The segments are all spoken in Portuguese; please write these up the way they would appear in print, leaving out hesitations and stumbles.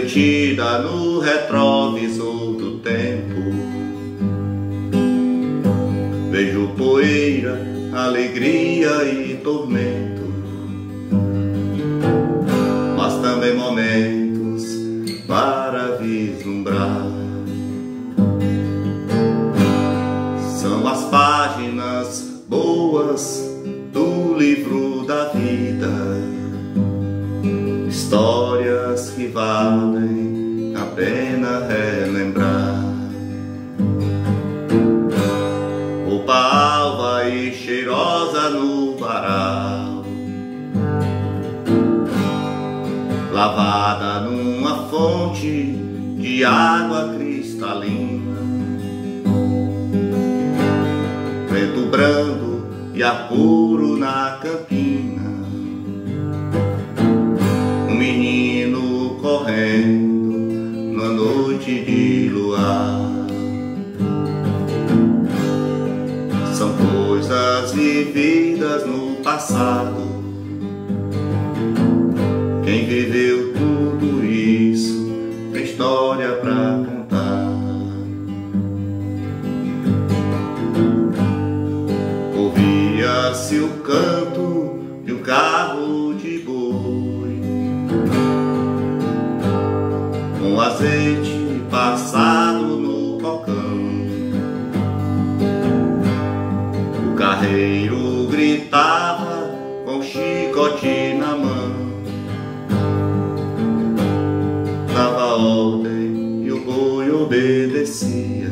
refletida no retrovisor do tempo. Vejo poeira, alegria e tormento, mas também momentos para vislumbrar. São as páginas boas do livro da vida, histórias que valem a pena relembrar. Roupa alva e cheirosa no varal, lavada numa fonte de água cristalina. Vento brando e ar puro na campina, um menino correndo numa noite de luar. São coisas vividas no passado. Quem viveu tudo isso tem história pra contar. Ouvia-se o canto de um carro de boi, com azeite passado no balcão. O carreiro gritava com chicote na mão, dava ordem e o boi obedecia.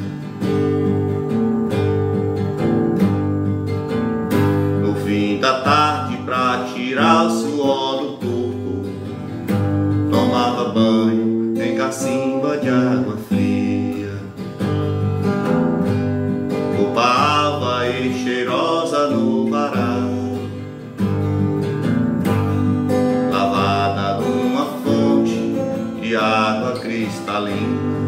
No fim da tarde, pra tirar o suor do corpo, tomava banho em cacimba de água fria. Roupa alva e cheirosa no varal, lavada numa fonte de água cristalina.